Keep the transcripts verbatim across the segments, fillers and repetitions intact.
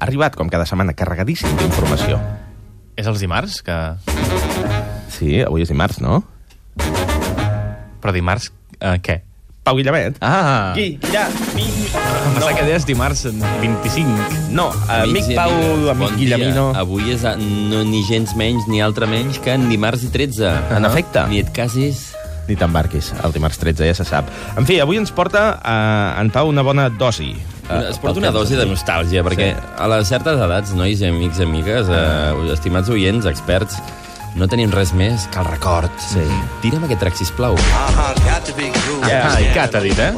arribat, com cada setmana, carregadíssim d'informació. És els dimarts, que... Sí, avui és dimarts, no? Però dimarts, eh, què? Pau Guillamet. Ah! Guilla... Em pensava que deies dimarts vint-i-cinc. No, amic Pau, amic bon Guillemino. Dia. Avui és no, ni gens menys ni altre menys que en dimarts i tretze. En efecte. Ni et casis... Ni t'embarquis, el dimarts tretze ja se sap. En fi, avui ens porta uh, en Pau una bona dosi. Uh, es porta una dosi de nostàlgia, perquè sí. A les certes edats, nois i amics i amigues, uh, estimats oients, experts, no tenim res més que el record. Sí. Tira'm aquest track, sisplau. Ja, i què t'ha dit, eh?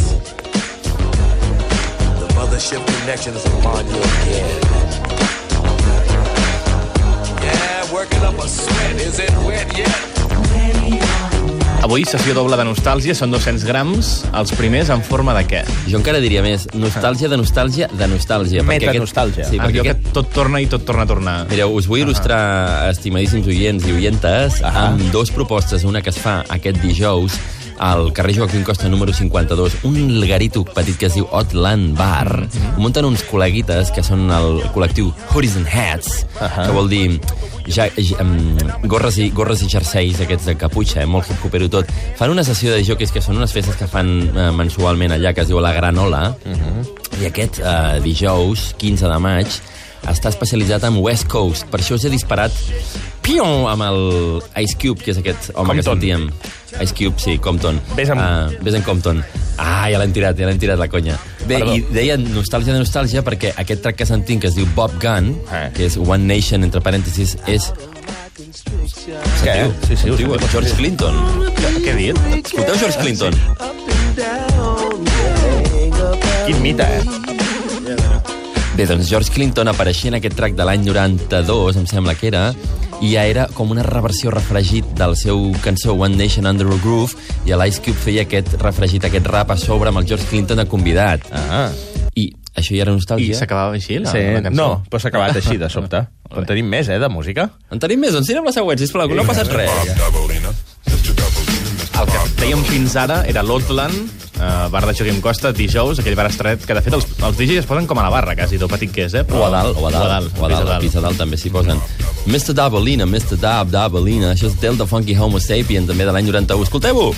Avui, sessió doble de nostàlgia, són dos-cents grams, els primers en forma de què? Jo encara diria més, nostàlgia de nostàlgia de nostàlgia. Metanostàlgia. Sí, Ah, perquè allò aquest... que tot torna i tot torna a tornar. Mireu, us vull il·lustrar, estimadíssims oients i oientes, amb dos propostes. Una que es fa aquest dijous al carrer Joaquim Costa número cinquanta-dos, un garito petit que es diu Outland Bar. Ho munten uns col·leguites que són el col·lectiu Horizon Hats, que vol dir ja, ja, um, gorres, i, gorres i jerseis aquests de caputxa, eh, molt hip-hopero tot. Fan una sessió de jockeys que són unes festes que fan uh, mensualment allà, que es diu La Granola, i aquest uh, dijous, quinze de maig, està especialitzat en West Coast. Per això us he disparat pium, amb el Ice Cube, que és aquest home Compton. que sentíem. Ice Cube, sí, Compton. Ves amb... Uh, ves en Compton. Ah, ja l'hem tirat, ja l'hem tirat la conya. Bé, Perdó. i deia nostàlgia de nostàlgia perquè aquest track que sentim, que es diu Bob Gunn, Eh. que és One Nation, entre parèntesis, és... Què? Sí, sí, ho Sentiu, sentim. George Clinton. Què he dit? Escolteu George Clinton. Quin mite, eh? Bé, doncs George Clinton apareixia en aquest track de l'any noranta-dos, em sembla que era, i ja era com una reversió refregit del seu cançó One Nation Under a Groove, i l'Ice Cube feia aquest refregit, aquest rap a sobre amb el George Clinton de convidat. Ah. I això ja era I nostàlgia. s'acabava així, la, Sí, la cançó? no, però s'ha acabat així, de sobte. Però en tenim més, eh, de música. En tenim més, doncs tirem la següent, sisplau, que no ha passat res. El que dèiem fins ara era l'Outland, uh, bar de Joaquim Costa, dijous, aquell bar estret, que de fet els, els D Js es posen com a la barra, quasi, tot petit que és, eh? Però... O a dalt, o a dalt, o a dalt, o a dalt, al pis a dalt també s'hi posen. mister Dabalina, mister Dab, Dabalina, això és Delta Funky Homo Sapien, també de l'any noranta-u. Escolteu-ho!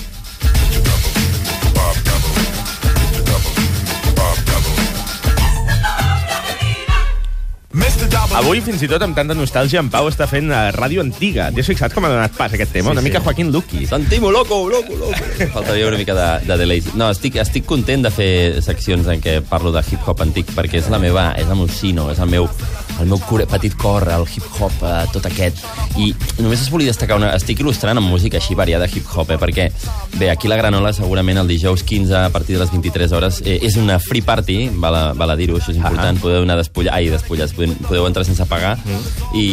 Avui, fins i tot, amb tanta nostàlgia, en Pau està fent uh, ràdio antiga. T'has fixat com ha donat pas aquest tema? Sí, Una sí. mica Joaquín Luqui. Sentimo, loco, loco, loco. Faltaria una mica de, de delay. No, estic, estic content de fer seccions en què parlo de hip-hop antic, perquè és la meva, és el meu sino, és el meu, el meu cor, petit cor, el hip-hop, eh, tot aquest. I només es volia destacar una... Estic il·lustrant amb música així variada hip-hop, eh, perquè, bé, aquí la Granola, segurament el dijous quinze, a partir de les vint-i-tres hores, eh, és una free party, val a, val a dir-ho, això és important, podeu anar despullar, ai, despullats, podeu, podeu entrar sense pagar, mm. i,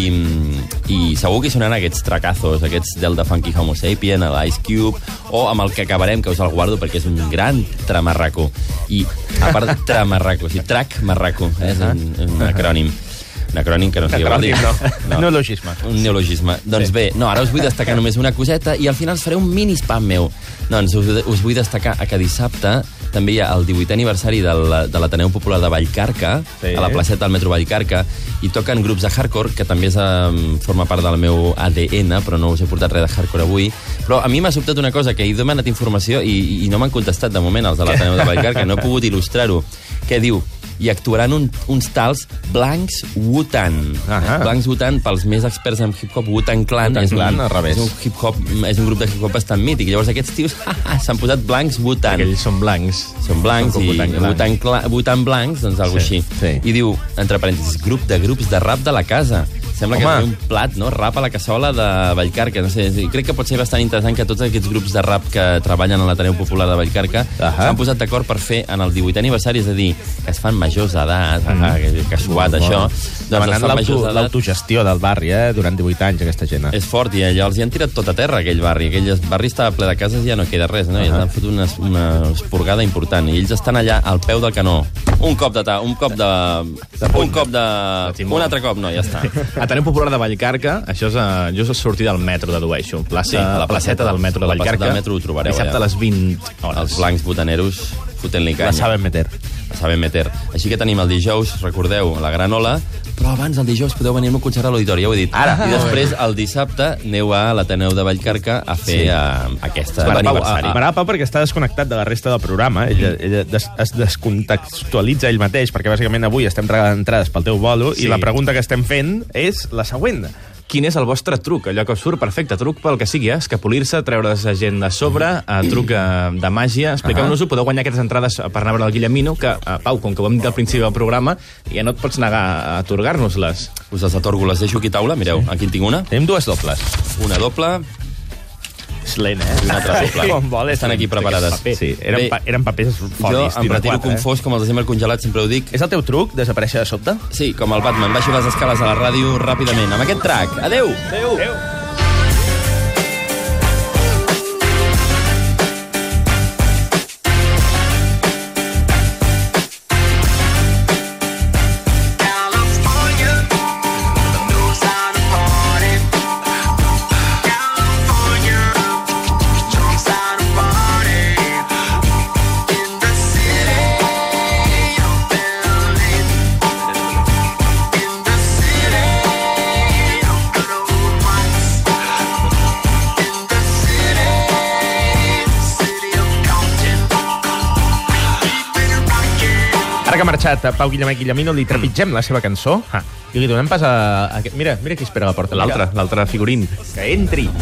i segur que hi sonaran aquests tracazos, aquests del de Funky Homo Sapien, l'Ice Cube, o amb el que acabarem, que us el guardo perquè és un gran tramarraco. I, a part, tramarraco, o sigui, track marraco, eh, és un, un acrònim. Un acrònim que no sé què vol dir. No, no. Neologisme. Un neologisme. Doncs Sí. bé, no, ara us vull destacar només una coseta i al final us faré un mini spam meu. Doncs us, us vull destacar que dissabte també hi ha el divuitè aniversari del, de l'Ateneu Popular de Vallcarca, Sí. a la placeta del metro Vallcarca, i toquen grups de hardcore, que també és, um, forma part del meu A D N, però no us he portat res de hardcore avui. Però a mi m'ha sobtat una cosa, que he demanat informació i, i no m'han contestat de moment els de l'Ateneu de Vallcarca, no he pogut il·lustrar-ho. Què diu? I actuaran un, uns tals Blancs Wu-Tang. Ahà. Blancs Wu-Tang, pels més experts en hip-hop, Wu-Tang Clan. Wu-Tang és un, Clan, al revés. És un, hip-hop, és un grup de hip-hop bastant mític. Llavors aquests tios s'han posat Blancs Wu-Tang. Aquells són blancs. Són blancs Són com i Wu-Tang blancs. Wu-Tang Cla- Wu-Tang blancs, doncs alguna Sí, així. sí. I diu, entre parèntesis, grup de grups de rap de la casa. Sembla Home. que és un plat, no? Rap a la cassola de Vallcarca. No sé, crec que pot ser bastant interessant que tots aquests grups de rap que treballen a l'Ateneu Popular de Vallcarca Ahà. s'han posat d'acord per fer en el divuitè aniversari, és a dir, que es fan majors d'edat, ah, que, que suat això. Doncs es Demanant fan majors l'auto- d'edat. l'autogestió del barri, eh? Durant divuit anys, aquesta gent. És fort, i allà els hi han tirat tot a terra, aquell barri. Aquell barri està ple de cases i ja no queda res, no? I els han fet una, una esporgada important. I ells estan allà al peu del canó. Un cop de ta, un cop de... un cop de... timó. un altre cop, no, ja està. Ateneu Popular de Vallcarca, això és uh, just a sortir del metro, dedueixo. Plaça, Sí, a la placeta del metro de a la placeta Vallcarca. del metro ho trobareu, Dissabte allà. a les vint hores. Els blancs botaneros fotent-li canya. La saben meter. La saben meter. Així que tenim el dijous, recordeu, la granola, però abans el dijous podeu venir a concertar a l'auditori, ja ho he dit. Ara. I després, el dissabte, aneu a l'Ateneu de Vallcarca a fer sí. uh, aquesta Pau, aniversari. M'agrada Pau perquè està desconnectat de la resta del programa. Ella, ella des, es descontextualitza ell mateix, perquè bàsicament avui estem regalant entrades pel teu bolo, sí. i la pregunta que estem fent és la següent. Quin és el vostre truc? Allò que us surt perfecte. Truc pel que sigui, eh? Escapolir-se, treure's gent de sobre, eh, truc eh, de màgia. Expliqueu-nos-ho, podeu guanyar aquestes entrades per anar a veure el Guillemino, que, eh, Pau, com que ho hem dit al principi del programa, ja no et pots negar a atorgar-nos-les. Us les atorgo, les deixo aquí a taula. Mireu, aquí en tinc una. Tenim dues dobles. Una doble... És lent, eh? I una altra doble. Com vol, Estan aquí preparades. Sí, eren, Bé, pa eren papers folis. Jo em retiro quatre, confós, eh? com els de sempre congelat, sempre ho dic. És el teu truc, desaparèixer de sobte? Sí, com el Batman. Baixo les escales a la ràdio ràpidament. Amb aquest track. Adeu! Adeu! Adeu! Ara que ha marxat Pau Guillemet Guillemino, li trepitgem la seva cançó ah. i li donem pas a... a... Mira, mira qui espera a la porta. L'altre, l'altre figurín. Que entri.